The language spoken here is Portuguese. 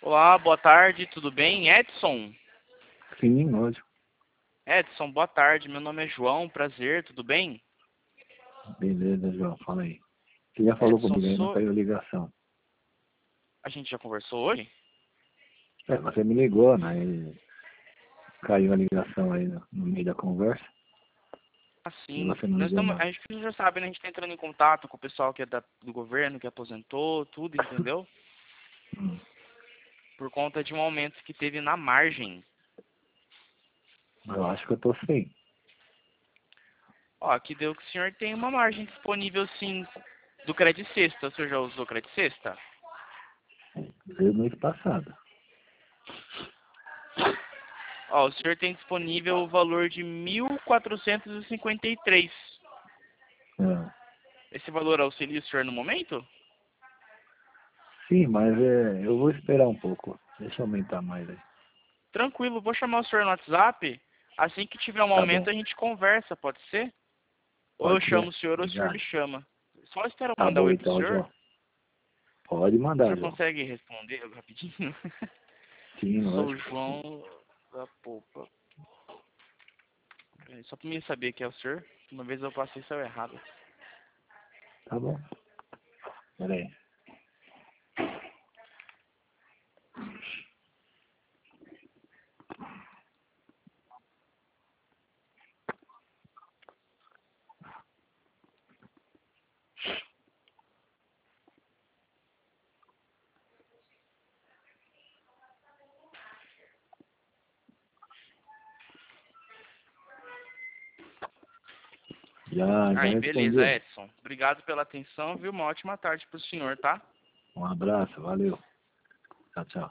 Olá, boa tarde, tudo bem? Edson? Sim, hoje. Edson, boa tarde, meu nome é João, prazer, tudo bem? Beleza, João, fala aí. Você já falou Edson, comigo aí, não caiu a ligação. a gente já conversou hoje? Você me ligou, né? E caiu a ligação aí no meio da conversa. E Assim, você não ligou a mais. gente já sabe, né? A gente tá entrando em contato com o pessoal que é do governo, que aposentou, tudo, entendeu? Hum, Por conta de um aumento que teve na margem. eu acho que eu tô sem. Ó, aqui deu que o senhor tem uma margem disponível, sim, do Credit Sexta. O senhor já usou Credit Sexta? Veio mês passado. Ó, o senhor tem disponível o valor de 1.453. É. Esse valor auxilia o senhor no momento? Sim, mas eu vou esperar um pouco. Deixa eu aumentar mais aí. Tranquilo, vou chamar o senhor no WhatsApp. Assim que tiver um Tá aumento, bom. a gente conversa, pode ser? Ou eu Pode chamo ser. o senhor ou o senhor me Obrigado. chama. Só espera eu Tá mandar bom oi pro então, senhor. João. Pode O mandar, senhor João. consegue responder rapidinho? Sim, Sou o lógico. João da Polpa. Só pra mim saber que é o senhor. Uma vez eu passei isso errado. Tá bom. Pera aí. Já Aí, beleza, respondi. Edson. Obrigado pela atenção, viu? Uma ótima tarde pro senhor, tá? Um abraço, valeu. Tchau, tchau.